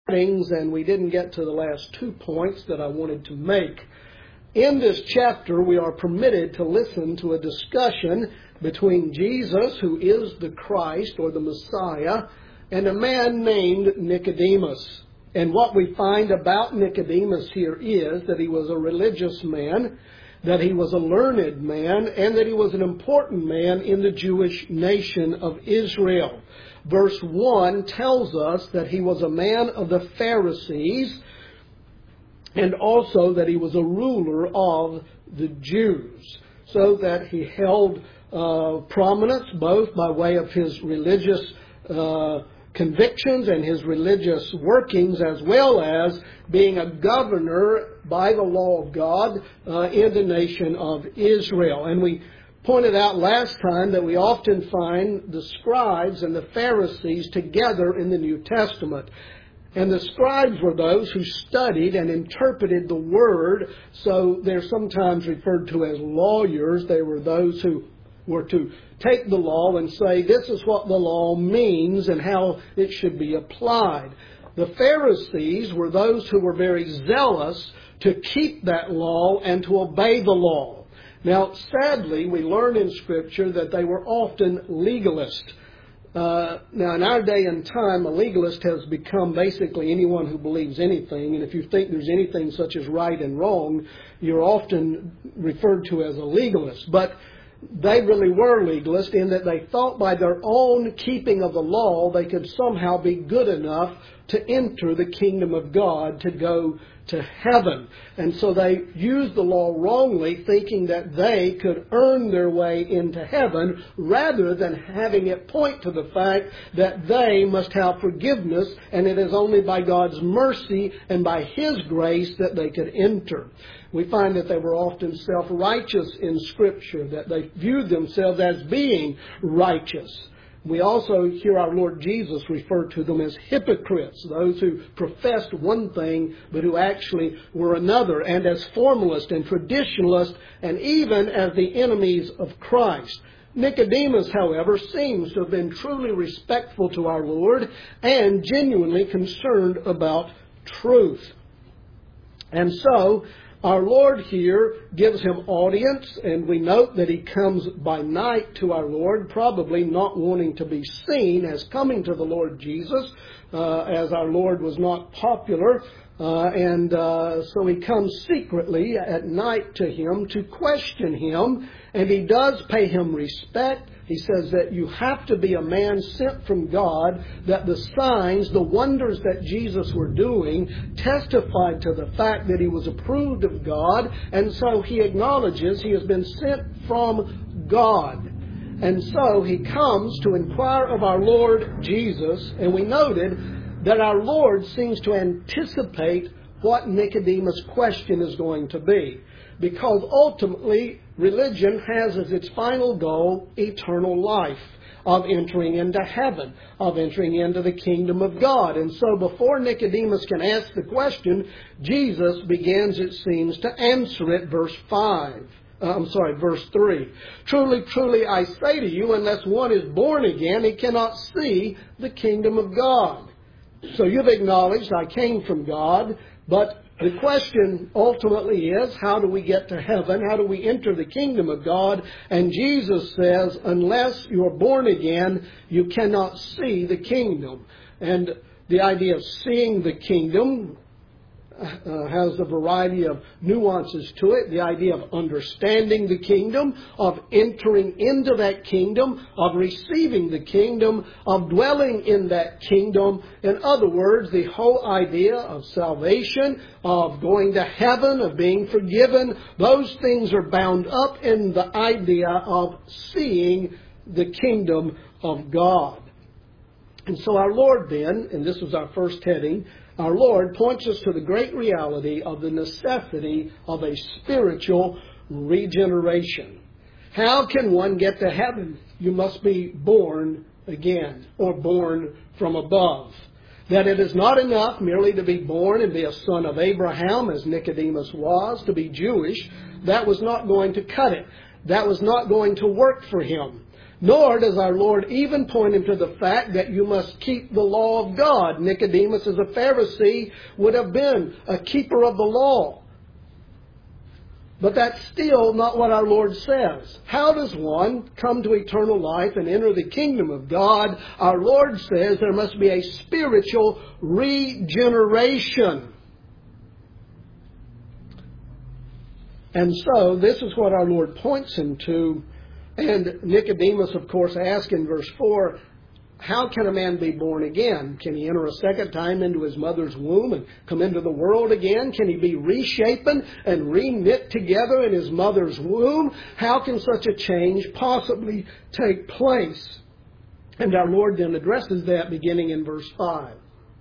And we didn't get to the last 2 points that I wanted to make. In this chapter, we are permitted to listen to a discussion between Jesus, who is the Christ or the Messiah, and a man named Nicodemus. And what we find about Nicodemus here is that he was a religious man, that he was a learned man, and that he was an important man in the Jewish nation of Israel. Verse 1 tells us that he was a man of the Pharisees, and also that he was a ruler of the Jews, so that he held prominence both by way of his religious convictions and his religious workings, as well as being a governor by the law of God in the nation of Israel. And we pointed out last time that we often find the scribes and the Pharisees together in the New Testament. And the scribes were those who studied and interpreted the Word, so they're sometimes referred to as lawyers. They were those who were to take the law and say, this is what the law means and how it should be applied. The Pharisees were those who were very zealous to keep that law and to obey the law. Now, sadly, we learn in Scripture that they were often legalists. Now, in our day and time, a legalist has become basically anyone who believes anything. And if you think there's anything such as right and wrong, you're often referred to as a legalist. But they really were legalists in that they thought by their own keeping of the law, they could somehow be good enough to enter the kingdom of God, to go to heaven. And so they used the law wrongly, thinking that they could earn their way into heaven, rather than having it point to the fact that they must have forgiveness, and it is only by God's mercy and by His grace that they could enter. We find that they were often self-righteous in Scripture, that they viewed themselves as being righteous. We also hear our Lord Jesus refer to them as hypocrites, those who professed one thing but who actually were another, and as formalists and traditionalists, and even as the enemies of Christ. Nicodemus, however, seems to have been truly respectful to our Lord and genuinely concerned about truth. And so, our Lord here gives him audience, and we note that he comes by night to our Lord, probably not wanting to be seen as coming to the Lord Jesus, as our Lord was not popular. So he comes secretly at night to him to question him, and he does pay him respect. He says that you have to be a man sent from God, that the signs, the wonders that Jesus were doing testified to the fact that he was approved of God, and so he acknowledges he has been sent from God. And so he comes to inquire of our Lord Jesus, and we noted that our Lord seems to anticipate what Nicodemus' question is going to be. Because ultimately, religion has as its final goal eternal life, of entering into heaven, of entering into the kingdom of God. And so before Nicodemus can ask the question, Jesus begins, it seems, to answer it. Verse 3. Truly, truly, I say to you, unless one is born again, he cannot see the kingdom of God. So you've acknowledged I came from God, but the question ultimately is, how do we get to heaven? How do we enter the kingdom of God? And Jesus says, unless you're born again, you cannot see the kingdom. And the idea of seeing the kingdom has a variety of nuances to it. The idea of understanding the kingdom, of entering into that kingdom, of receiving the kingdom, of dwelling in that kingdom. In other words, the whole idea of salvation, of going to heaven, of being forgiven, those things are bound up in the idea of seeing the kingdom of God. And so our Lord then, and this was our first heading, our Lord points us to the great reality of the necessity of a spiritual regeneration. How can one get to heaven? You must be born again, or born from above. That it is not enough merely to be born and be a son of Abraham, as Nicodemus was, to be Jewish. That was not going to cut it. That was not going to work for him. Nor does our Lord even point him to the fact that you must keep the law of God. Nicodemus, as a Pharisee, would have been a keeper of the law. But that's still not what our Lord says. How does one come to eternal life and enter the kingdom of God? Our Lord says there must be a spiritual regeneration. And so this is what our Lord points him to. And Nicodemus, of course, asks in verse 4, how can a man be born again? Can he enter a second time into his mother's womb and come into the world again? Can he be reshapen and re-knit together in his mother's womb? How can such a change possibly take place? And our Lord then addresses that beginning in verse 5.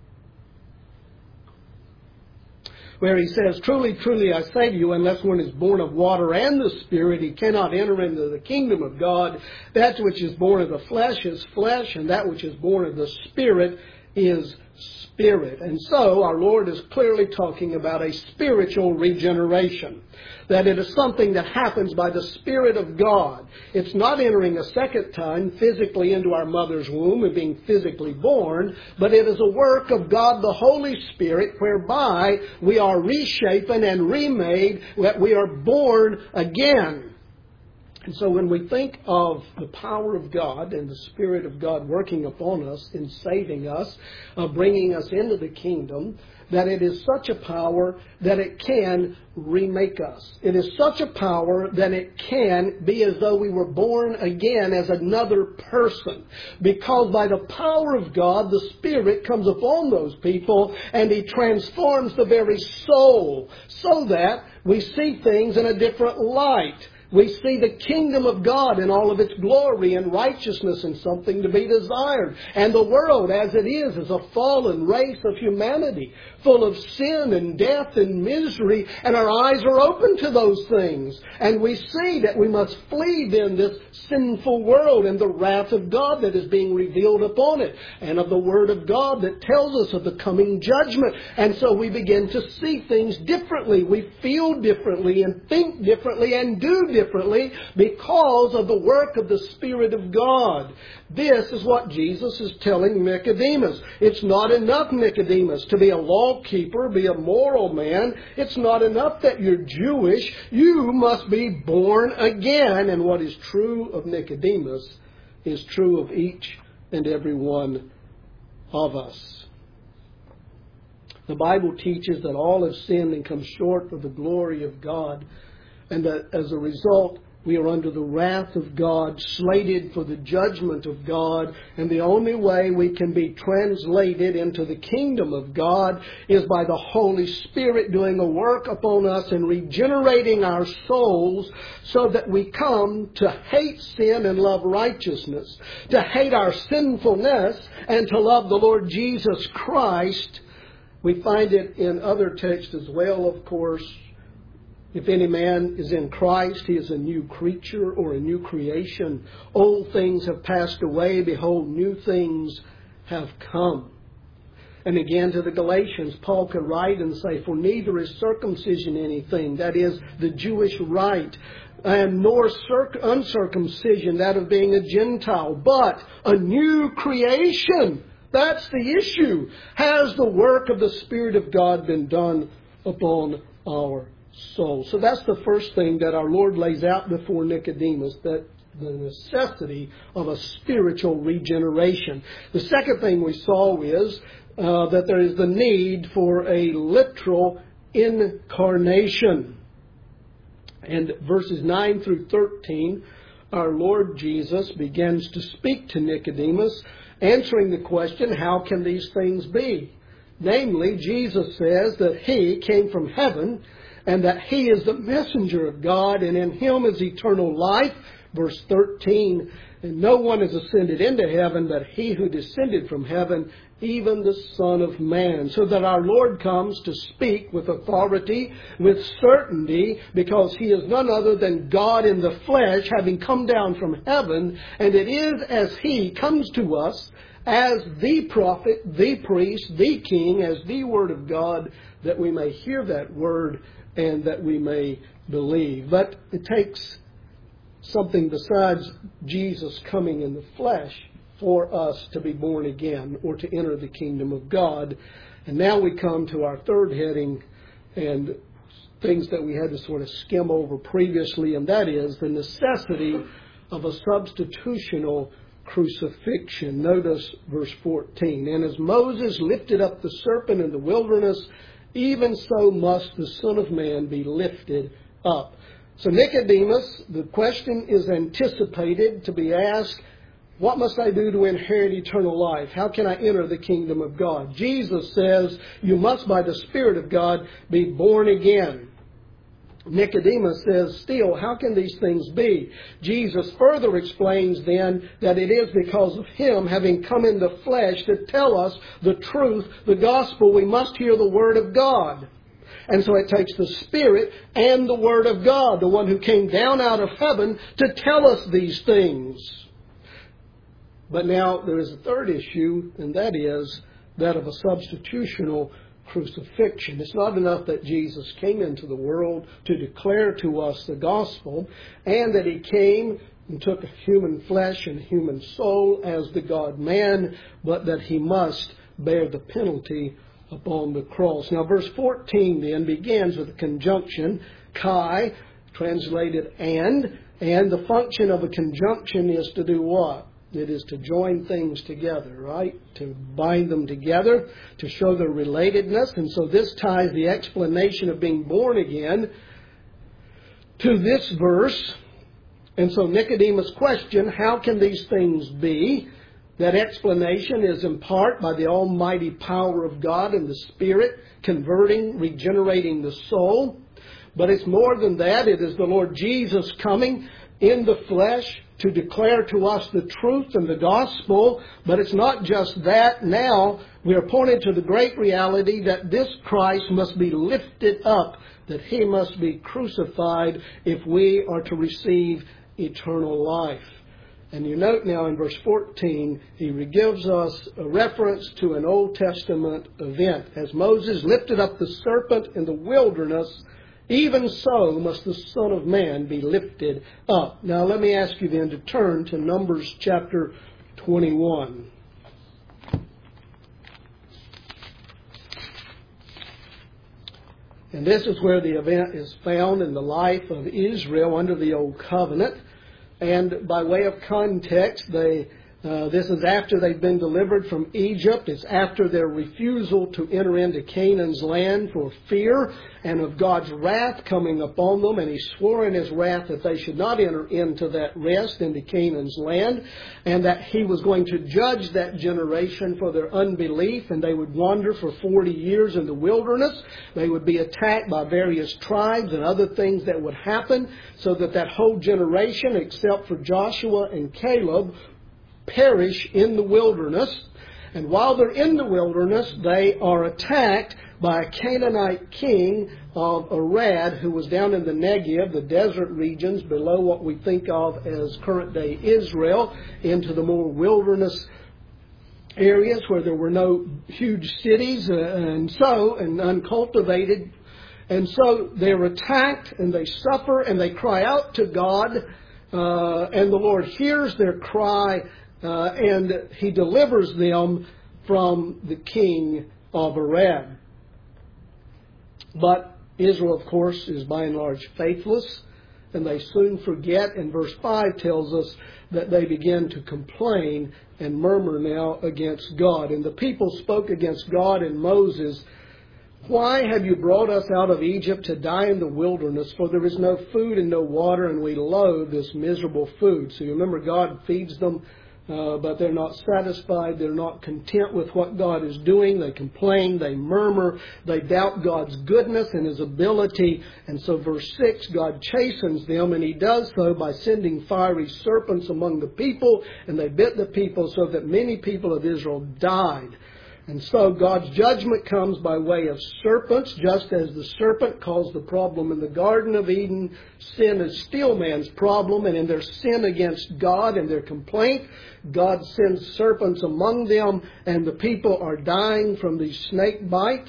Where he says, truly, truly, I say to you, unless one is born of water and the Spirit, he cannot enter into the kingdom of God. That which is born of the flesh is flesh, and that which is born of the Spirit is spirit. And so our Lord is clearly talking about a spiritual regeneration. That it is something that happens by the Spirit of God. It's not entering a second time physically into our mother's womb and being physically born, but it is a work of God the Holy Spirit whereby we are reshapen and remade, that we are born again. And so when we think of the power of God and the Spirit of God working upon us in saving us, bringing us into the kingdom, that it is such a power that it can remake us. It is such a power that it can be as though we were born again as another person. Because by the power of God, the Spirit comes upon those people and He transforms the very soul so that we see things in a different light. We see the kingdom of God in all of its glory and righteousness and something to be desired. And the world as it is a fallen race of humanity, full of sin and death and misery. And our eyes are open to those things. And we see that we must flee then this sinful world and the wrath of God that is being revealed upon it. And of the Word of God that tells us of the coming judgment. And so we begin to see things differently. We feel differently and think differently and do differently because of the work of the Spirit of God. This is what Jesus is telling Nicodemus. It's not enough, Nicodemus, to be a law keeper, be a moral man. It's not enough that you're Jewish. You must be born again. And what is true of Nicodemus is true of each and every one of us. The Bible teaches that all have sinned and come short of the glory of God, and that as a result we are under the wrath of God, slated for the judgment of God. And the only way we can be translated into the kingdom of God is by the Holy Spirit doing a work upon us and regenerating our souls so that we come to hate sin and love righteousness, to hate our sinfulness and to love the Lord Jesus Christ. We find it in other texts as well, of course. If any man is in Christ, he is a new creature or a new creation. Old things have passed away. Behold, new things have come. And again to the Galatians, Paul could write and say, for neither is circumcision anything, that is, the Jewish rite, and nor uncircumcision, that of being a Gentile, but a new creation. That's the issue. Has the work of the Spirit of God been done upon our soul? So that's the first thing that our Lord lays out before Nicodemus, that the necessity of a spiritual regeneration. The second thing we saw is that there is the need for a literal incarnation. And verses 9 through 13, our Lord Jesus begins to speak to Nicodemus, answering the question, how can these things be? Namely, Jesus says that He came from heaven and that He is the messenger of God, and in Him is eternal life. Verse 13, and no one has ascended into heaven but He who descended from heaven, even the Son of Man. So that our Lord comes to speak with authority, with certainty, because He is none other than God in the flesh, having come down from heaven. And it is as He comes to us as the prophet, the priest, the king, as the Word of God, that we may hear that Word and that we may believe. But it takes something besides Jesus coming in the flesh for us to be born again or to enter the kingdom of God. And now we come to our third heading and things that we had to sort of skim over previously, and that is the necessity of a substitutional crucifixion. Notice verse 14. And as Moses lifted up the serpent in the wilderness, even so must the Son of Man be lifted up. So Nicodemus, the question is anticipated to be asked, what must I do to inherit eternal life? How can I enter the kingdom of God? Jesus says, you must by the Spirit of God be born again. Nicodemus says, still, how can these things be? Jesus further explains then that it is because of Him having come in the flesh to tell us the truth, the gospel. We must hear the Word of God. And so it takes the Spirit and the Word of God, the one who came down out of heaven to tell us these things. But now there is a third issue, and that is that of a substitutional crucifixion. It's not enough that Jesus came into the world to declare to us the gospel, and that He came and took human flesh and human soul as the God-man, but that He must bear the penalty upon the cross. Now, verse 14 then begins with a conjunction, kai, translated and the function of a conjunction is to do what? It is to join things together, right? To bind them together, to show their relatedness. And so this ties the explanation of being born again to this verse. And so Nicodemus' question, how can these things be? That explanation is in part by the almighty power of God and the Spirit, converting, regenerating the soul. But it's more than that. It is the Lord Jesus coming in the flesh to declare to us the truth and the gospel. But it's not just that. Now we are pointed to the great reality that this Christ must be lifted up, that He must be crucified if we are to receive eternal life. And you note now in verse 14, he gives us a reference to an Old Testament event. As Moses lifted up the serpent in the wilderness, even so must the Son of Man be lifted up. Now let me ask you then to turn to Numbers chapter 21. And this is where the event is found in the life of Israel under the Old Covenant. And by way of context, this is after they've been delivered from Egypt. It's after their refusal to enter into Canaan's land for fear and of God's wrath coming upon them. And He swore in His wrath that they should not enter into that rest, into Canaan's land, and that He was going to judge that generation for their unbelief, and they would wander for 40 years in the wilderness. They would be attacked by various tribes and other things that would happen, so that that whole generation, except for Joshua and Caleb, perish in the wilderness. And while they're in the wilderness, they are attacked by a Canaanite king of Arad, who was down in the Negev, the desert regions below what we think of as current-day Israel, into the more wilderness areas where there were no huge cities and uncultivated. And so they're attacked and they suffer and they cry out to God, and the Lord hears their cry. And He delivers them from the king of Arad. But Israel, of course, is by and large faithless, and they soon forget. And verse 5 tells us that they begin to complain and murmur now against God. And the people spoke against God and Moses, "Why have you brought us out of Egypt to die in the wilderness? For there is no food and no water, and we loathe this miserable food." So you remember, God feeds them. But they're not satisfied. They're not content with what God is doing. They complain. They murmur. They doubt God's goodness and His ability. And so verse 6, God chastens them, and He does so by sending fiery serpents among the people, and they bit the people so that many people of Israel died. And so God's judgment comes by way of serpents, just as the serpent caused the problem in the Garden of Eden. Sin is still man's problem, and in their sin against God and their complaint, God sends serpents among them, and the people are dying from these snake bites.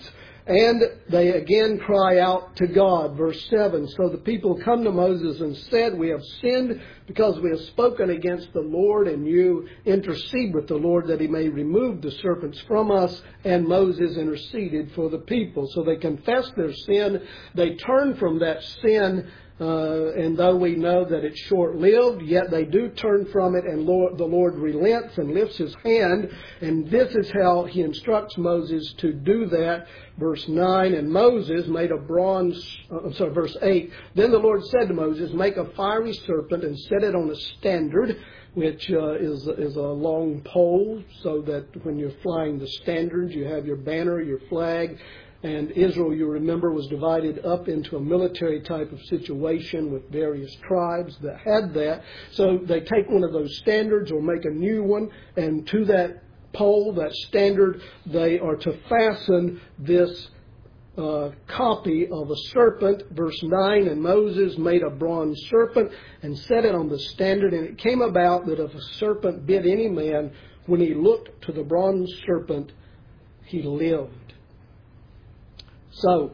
And they again cry out to God. Verse 7, so the people come to Moses and said, we have sinned because we have spoken against the Lord, and you intercede with the Lord that he may remove the serpents from us. And Moses interceded for the people. So they confess their sin. They turn from that sin. And though we know that it's short-lived, yet they do turn from it, and the Lord relents and lifts his hand. And this is how he instructs Moses to do that. Verse 9, and Moses made a verse 8, then the Lord said to Moses, make a fiery serpent and set it on a standard, which is a long pole, so that when you're flying the standards, you have your banner, your flag. And Israel, you remember, was divided up into a military type of situation with various tribes that had that. So they take one of those standards or make a new one, and to that pole, that standard, they are to fasten this copy of a serpent. Verse 9, and Moses made a bronze serpent and set it on the standard. And it came about that if a serpent bit any man, when he looked to the bronze serpent, he lived. So,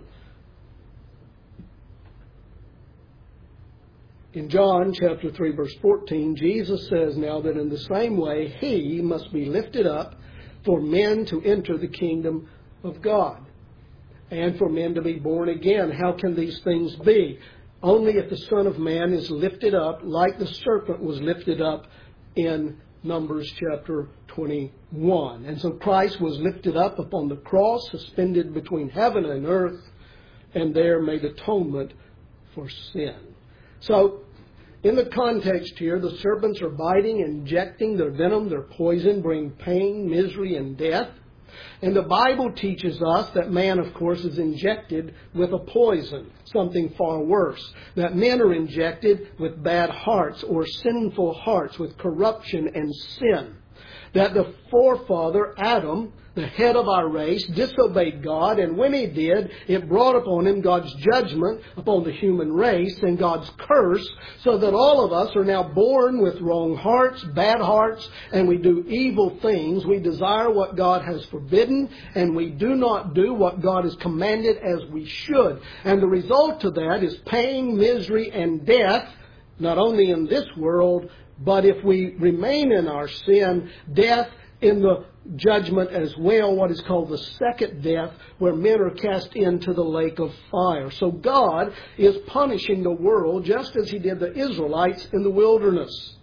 in John chapter 3 verse 14, Jesus says now that in the same way he must be lifted up for men to enter the kingdom of God and for men to be born again. How can these things be? Only if the Son of Man is lifted up like the serpent was lifted up in Numbers chapter 21. And so Christ was lifted up upon the cross, suspended between heaven and earth, and there made atonement for sin. So, in the context here, the serpents are biting, injecting their venom, their poison, bring pain, misery, and death. And the Bible teaches us that man, of course, is injected with a poison, something far worse. That men are injected with bad hearts or sinful hearts, with corruption and sin. That the forefather, Adam, the head of our race, disobeyed God, and when he did, it brought upon him God's judgment upon the human race and God's curse, so that all of us are now born with wrong hearts, bad hearts, and we do evil things. We desire what God has forbidden, and we do not do what God has commanded as we should. And the result of that is pain, misery, and death, not only in this world, but if we remain in our sin, death in the judgment as well, what is called the second death, where men are cast into the lake of fire. So God is punishing the world just as he did the Israelites in the wilderness.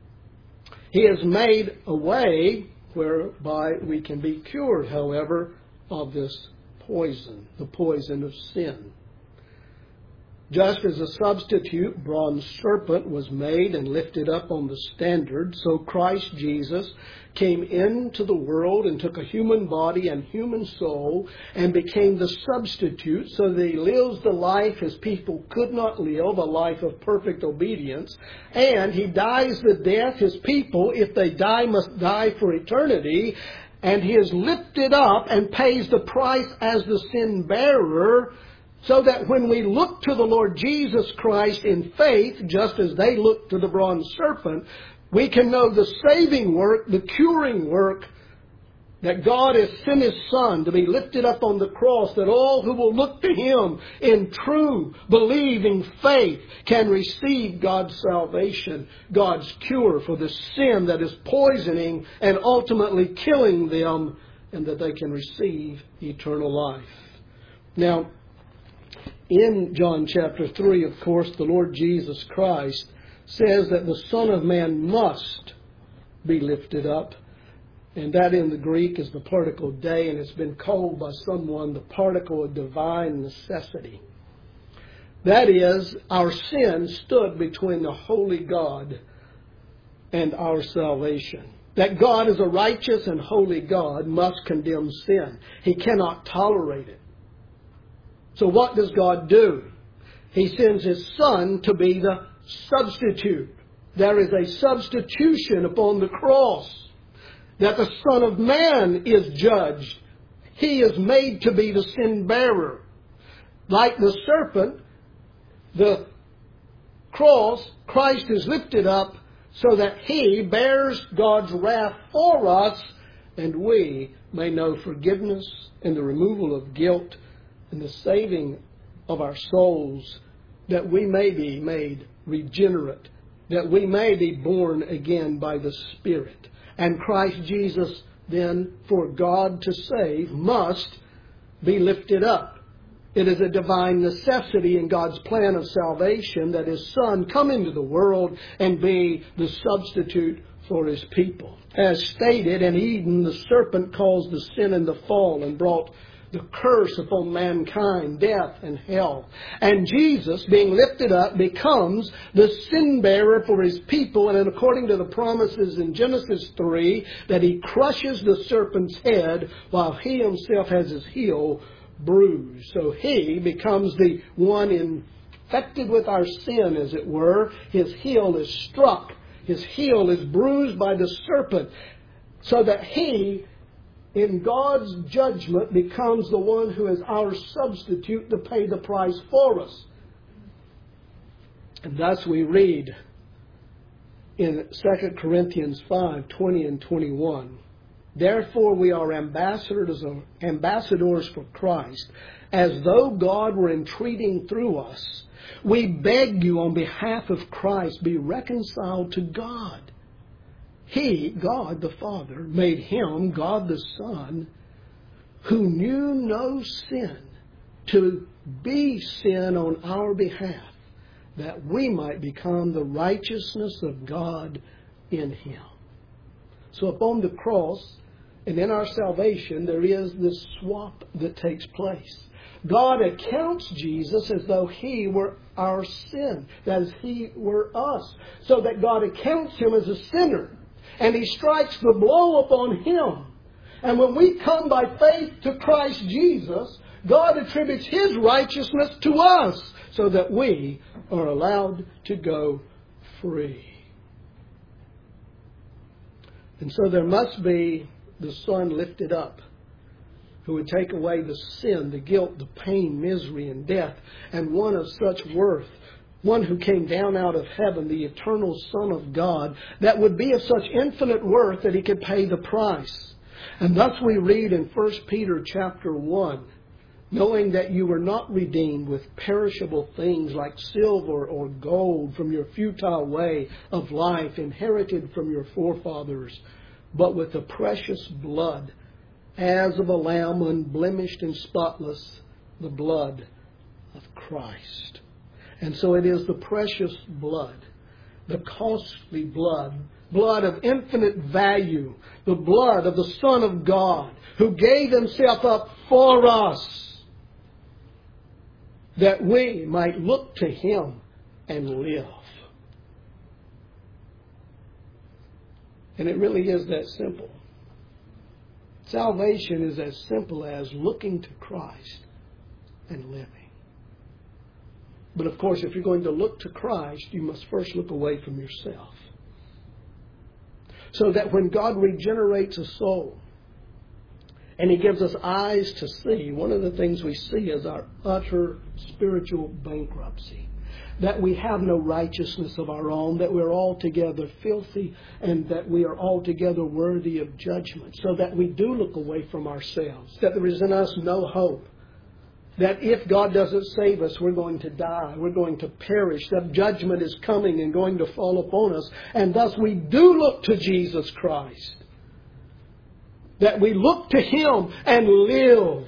He has made a way whereby we can be cured, however, of this poison, the poison of sin. Just as a substitute bronze serpent was made and lifted up on the standard, so Christ Jesus came into the world and took a human body and human soul and became the substitute, so that he lives the life his people could not live, a life of perfect obedience, and he dies the death his people, if they die, must die for eternity, and he is lifted up and pays the price as the sin bearer, so that when we look to the Lord Jesus Christ in faith, just as they looked to the bronze serpent, we can know the saving work, the curing work, that God has sent His Son to be lifted up on the cross, that all who will look to Him in true, believing faith can receive God's salvation, God's cure for the sin that is poisoning and ultimately killing them, and that they can receive eternal life. Now, in John chapter 3, of course, the Lord Jesus Christ says that the Son of Man must be lifted up. And that in the Greek is the particle de, and it's been called by someone the particle of divine necessity. That is, our sin stood between the holy God and our salvation. That God is a righteous and holy God must condemn sin. He cannot tolerate it. So what does God do? He sends His Son to be the substitute. There is a substitution upon the cross. That the Son of Man is judged. He is made to be the sin bearer. Like the serpent, the cross, Christ is lifted up so that He bears God's wrath for us, and we may know forgiveness and the removal of guilt and the saving of our souls, that we may be made regenerate, that we may be born again by the Spirit. And Christ Jesus, then, for God to save, must be lifted up. It is a divine necessity in God's plan of salvation that His Son come into the world and be the substitute for His people. As stated, in Eden, the serpent caused the sin and the fall and brought the curse upon mankind, death and hell. And Jesus, being lifted up, becomes the sin bearer for His people. And according to the promises in Genesis 3, that He crushes the serpent's head while He Himself has His heel bruised. So He becomes the one infected with our sin, as it were. His heel is struck. His heel is bruised by the serpent, so that He, in God's judgment, becomes the one who is our substitute to pay the price for us. And thus we read in 2 Corinthians 5:20 and 21, "Therefore we are ambassadors for Christ, as though God were entreating through us. We beg you on behalf of Christ, be reconciled to God. He, God the Father, made Him, God the Son, who knew no sin, to be sin on our behalf, that we might become the righteousness of God in Him." So upon the cross and in our salvation, there is this swap that takes place. God accounts Jesus as though He were our sin, as He were us, so that God accounts Him as a sinner. And He strikes the blow upon Him. And when we come by faith to Christ Jesus, God attributes His righteousness to us, so that we are allowed to go free. And so there must be the Son lifted up, who would take away the sin, the guilt, the pain, misery, and death, and one of such worth, one who came down out of heaven, the eternal Son of God, that would be of such infinite worth that He could pay the price. And thus we read in 1 Peter chapter 1, "Knowing that you were not redeemed with perishable things like silver or gold from your futile way of life inherited from your forefathers, but with the precious blood as of a lamb unblemished and spotless, the blood of Christ." And so it is the precious blood, the costly blood, blood of infinite value, the blood of the Son of God, who gave Himself up for us, that we might look to Him and live. And it really is that simple. Salvation is as simple as looking to Christ and living. But of course, if you're going to look to Christ, you must first look away from yourself. So that when God regenerates a soul and He gives us eyes to see, one of the things we see is our utter spiritual bankruptcy. That we have no righteousness of our own, that we're altogether filthy, and that we are altogether worthy of judgment. So that we do look away from ourselves, that there is in us no hope. That if God doesn't save us, we're going to die, we're going to perish, that judgment is coming and going to fall upon us. And thus we do look to Jesus Christ. That we look to Him and live.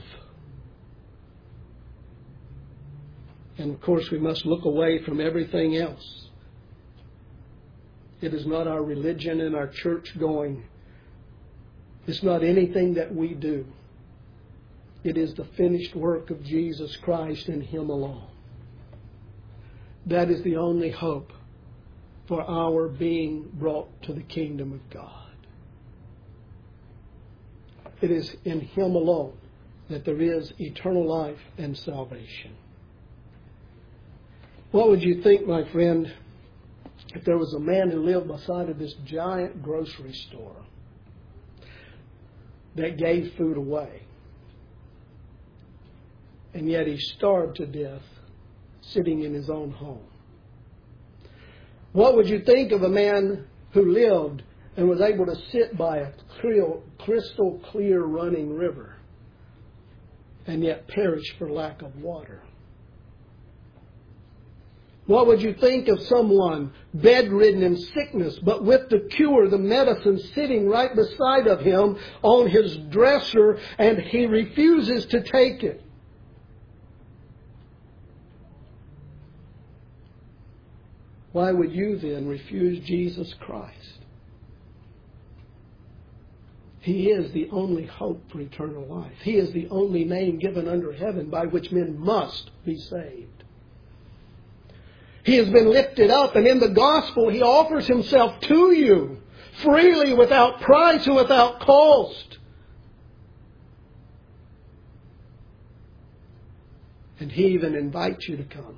And of course we must look away from everything else. It is not our religion and our church going. It's not anything that we do. It is the finished work of Jesus Christ and Him alone. That is the only hope for our being brought to the kingdom of God. It is in Him alone that there is eternal life and salvation. What would you think, my friend, if there was a man who lived beside of this giant grocery store that gave food away, and yet he starved to death sitting in his own home? What would you think of a man who lived and was able to sit by a crystal clear running river and yet perish for lack of water? What would you think of someone bedridden in sickness, but with the cure, the medicine, sitting right beside of him on his dresser, and he refuses to take it? Why would you then refuse Jesus Christ? He is the only hope for eternal life. He is the only name given under heaven by which men must be saved. He has been lifted up, and in the gospel He offers Himself to you freely, without price and without cost. And He even invites you to come.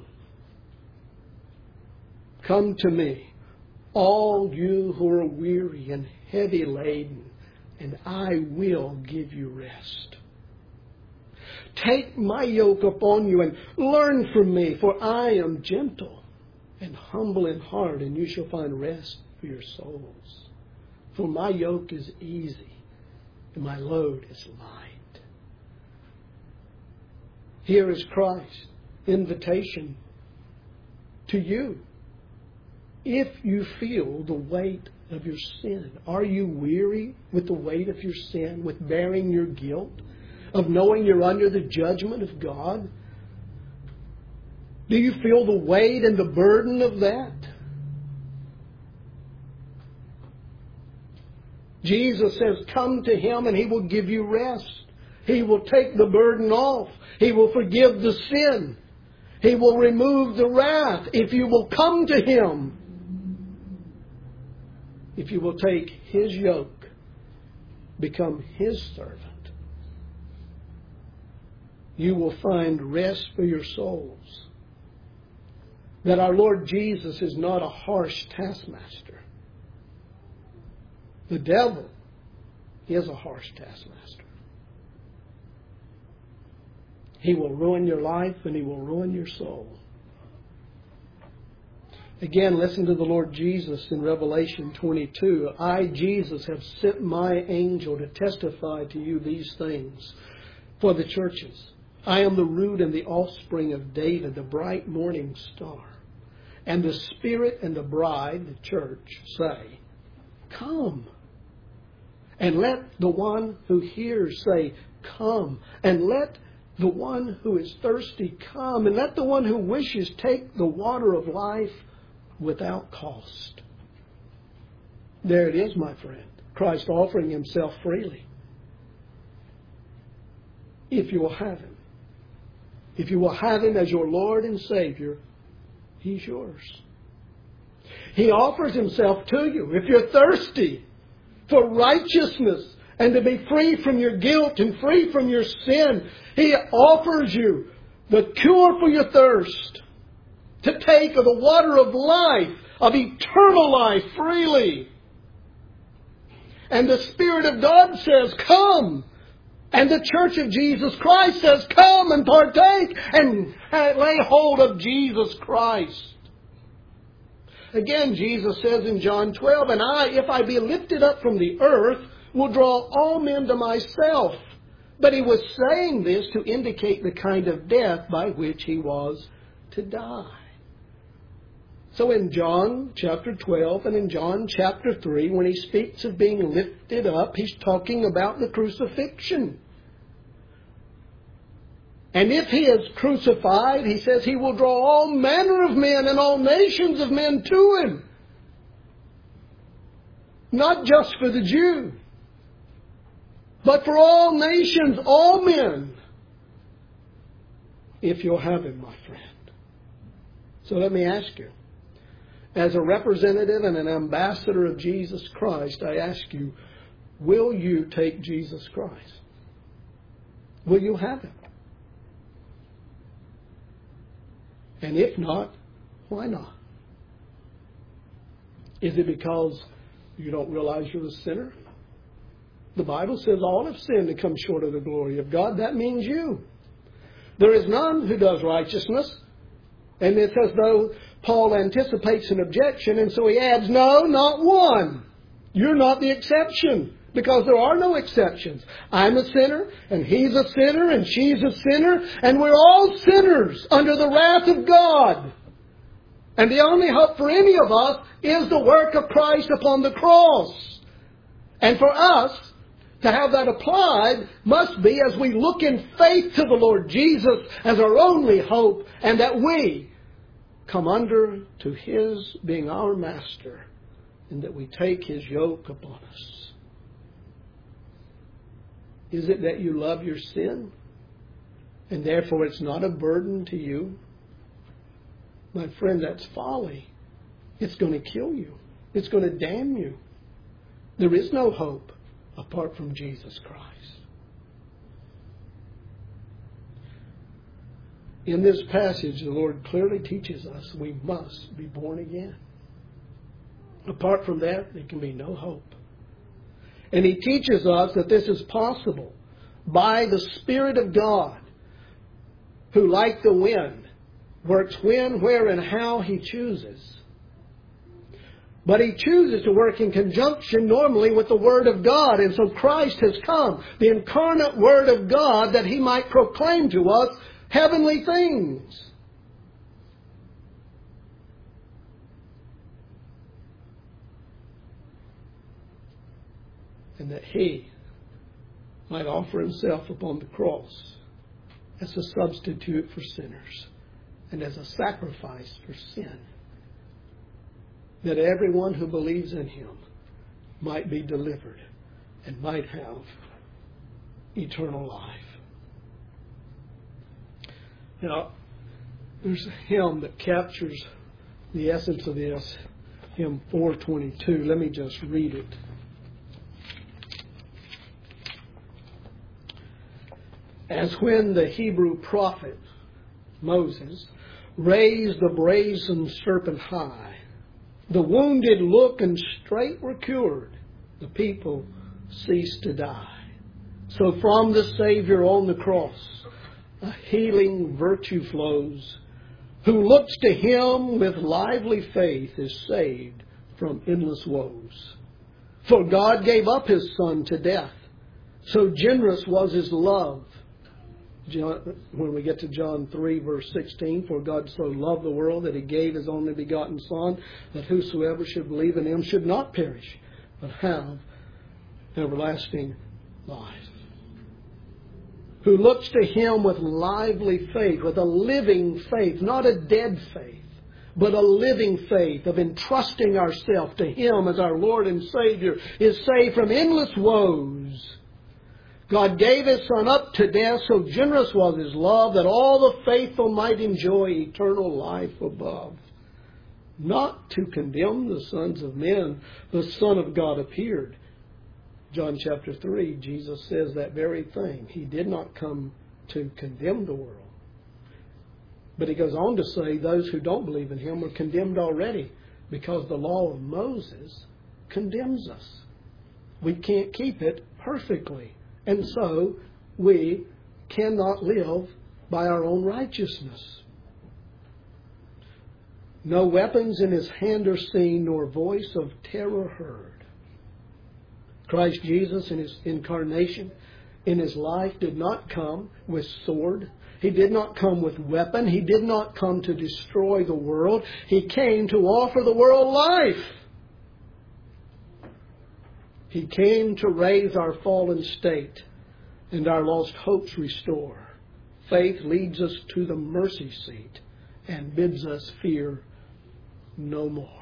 Come to me, all you who are weary and heavy laden, and I will give you rest. Take my yoke upon you and learn from me, for I am gentle and humble in heart, and you shall find rest for your souls. For my yoke is easy, and my load is light. Here is Christ's invitation to you. If you feel the weight of your sin, are you weary with the weight of your sin, with bearing your guilt, of knowing you're under the judgment of God? Do you feel the weight and the burden of that? Jesus says, come to Him and He will give you rest. He will take the burden off. He will forgive the sin. He will remove the wrath if you will come to Him. If you will take His yoke, become His servant, you will find rest for your souls. That our Lord Jesus is not a harsh taskmaster. The devil is a harsh taskmaster. He will ruin your life and he will ruin your soul. Again, listen to the Lord Jesus in Revelation 22. I, Jesus, have sent my angel to testify to you these things for the churches. I am the root and the offspring of David, the bright morning star. And the Spirit and the bride, the church, say, come. And let the one who hears say, come. And let the one who is thirsty come. And let the one who wishes take the water of life without cost. There it is, my friend. Christ offering Himself freely. If you will have Him. If you will have Him as your Lord and Savior, He's yours. He offers Himself to you. If you're thirsty for righteousness and to be free from your guilt and free from your sin, He offers you the cure for your thirst, to take of the water of life, of eternal life freely. And the Spirit of God says, come. And the Church of Jesus Christ says, come and partake and lay hold of Jesus Christ. Again, Jesus says in John 12, and I, if I be lifted up from the earth, will draw all men to myself. But He was saying this to indicate the kind of death by which He was to die. So in John chapter 12 and in John chapter 3, when He speaks of being lifted up, He's talking about the crucifixion. And if He is crucified, He says He will draw all manner of men and all nations of men to Him. Not just for the Jew, but for all nations, all men. If you'll have Him, my friend. So let me ask you. As a representative and an ambassador of Jesus Christ, I ask you, will you take Jesus Christ? Will you have Him? And if not, why not? Is it because you don't realize you're a sinner? The Bible says all have sinned and come short of the glory of God. That means you. There is none who does righteousness. And it's as though Paul anticipates an objection, and so he adds, no, not one. You're not the exception. Because there are no exceptions. I'm a sinner, and he's a sinner, and she's a sinner, and we're all sinners under the wrath of God. And the only hope for any of us is the work of Christ upon the cross. And for us to have that applied must be as we look in faith to the Lord Jesus as our only hope, and that we come under to His being our master, and that we take His yoke upon us. Is it that you love your sin, and therefore it's not a burden to you? My friend, that's folly. It's going to kill you. It's going to damn you. There is no hope apart from Jesus Christ. In this passage, the Lord clearly teaches us we must be born again. Apart from that, there can be no hope. And He teaches us that this is possible by the Spirit of God, who, like the wind, works when, where, and how He chooses. But He chooses to work in conjunction normally with the Word of God. And so Christ has come, the incarnate Word of God, that He might proclaim to us heavenly things. And that He might offer Himself upon the cross as a substitute for sinners and as a sacrifice for sin, that everyone who believes in Him might be delivered and might have eternal life. Now, there's a hymn that captures the essence of this, hymn 422. Let me just read it. As when the Hebrew prophet Moses raised the brazen serpent high, the wounded look and straight were cured, the people ceased to die. So from the Savior on the cross, a healing virtue flows. Who looks to Him with lively faith is saved from endless woes. For God gave up His Son to death, so generous was His love. When we get to John 3, verse 16, for God so loved the world that He gave His only begotten Son, that whosoever should believe in Him should not perish, but have everlasting life. Who looks to Him with lively faith, with a living faith, not a dead faith, but a living faith of entrusting ourselves to Him as our Lord and Savior, is saved from endless woes. God gave His Son up to death, so generous was His love, that all the faithful might enjoy eternal life above. Not to condemn the sons of men, the Son of God appeared. John chapter 3, Jesus says that very thing. He did not come to condemn the world. But He goes on to say those who don't believe in Him are condemned already, because the law of Moses condemns us. We can't keep it perfectly. And so we cannot live by our own righteousness. No weapons in His hand are seen, nor voice of terror heard. Christ Jesus in His incarnation, in His life, did not come with sword. He did not come with weapon. He did not come to destroy the world. He came to offer the world life. He came to raise our fallen state and our lost hopes restore. Faith leads us to the mercy seat and bids us fear no more.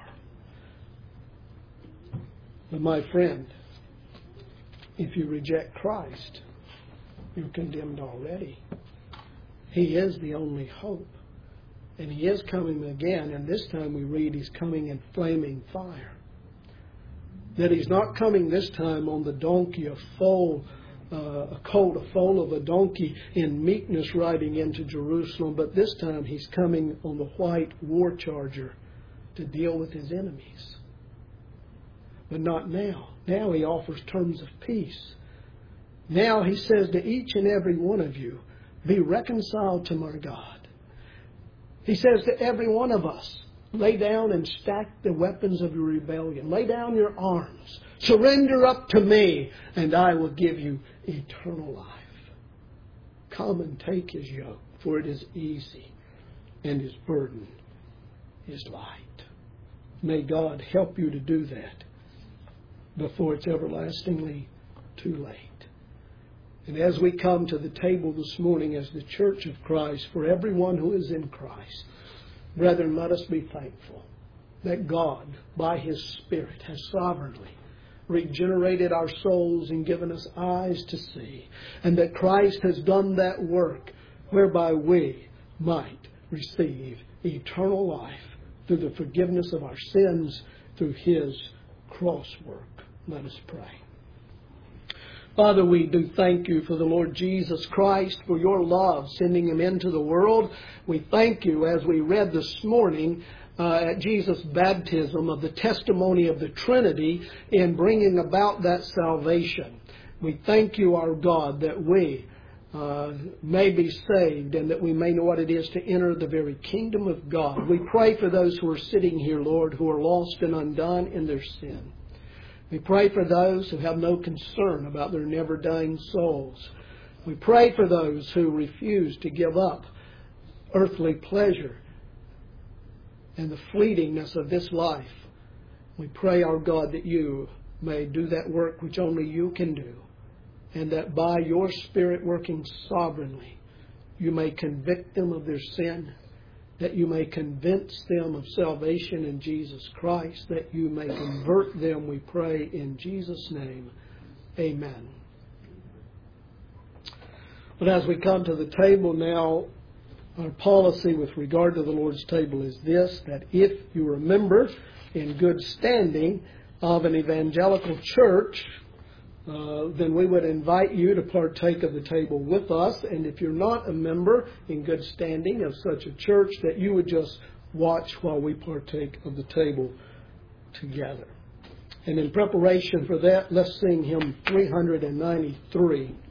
But my friend, if you reject Christ, you're condemned already. He is the only hope. And He is coming again, and this time we read He's coming in flaming fire. That He's not coming this time on the donkey, a foal of a donkey in meekness riding into Jerusalem, but this time He's coming on the white war charger to deal with His enemies. But not now. Now He offers terms of peace. Now He says to each and every one of you, be reconciled to my God. He says to every one of us, lay down and stack the weapons of your rebellion. Lay down your arms Surrender up to me, and I will give you eternal life. Come and take His yoke, for it is easy, and His burden is light. May God help you to do that before it's everlastingly too late. And as we come to the table this morning as the Church of Christ, for everyone who is in Christ, brethren, let us be thankful that God, by His Spirit, has sovereignly regenerated our souls and given us eyes to see, and that Christ has done that work whereby we might receive eternal life through the forgiveness of our sins through His cross work. Let us pray. Father, we do thank You for the Lord Jesus Christ, for Your love, sending Him into the world. We thank You, as we read this morning at Jesus' baptism, of the testimony of the Trinity in bringing about that salvation. We thank You, our God, that we may be saved and that we may know what it is to enter the very kingdom of God. We pray for those who are sitting here, Lord, who are lost and undone in their sin. We pray for those who have no concern about their never-dying souls. We pray for those who refuse to give up earthly pleasure and the fleetingness of this life. We pray, our God, that You may do that work which only You can do, and that by Your Spirit working sovereignly, You may convict them of their sin, that You may convince them of salvation in Jesus Christ, that You may convert them, we pray in Jesus' name. Amen. But as we come to the table now, our policy with regard to the Lord's table is this, that if you are a member in good standing of an evangelical church, then we would invite you to partake of the table with us. And if you're not a member in good standing of such a church, that you would just watch while we partake of the table together. And in preparation for that, let's sing hymn 393.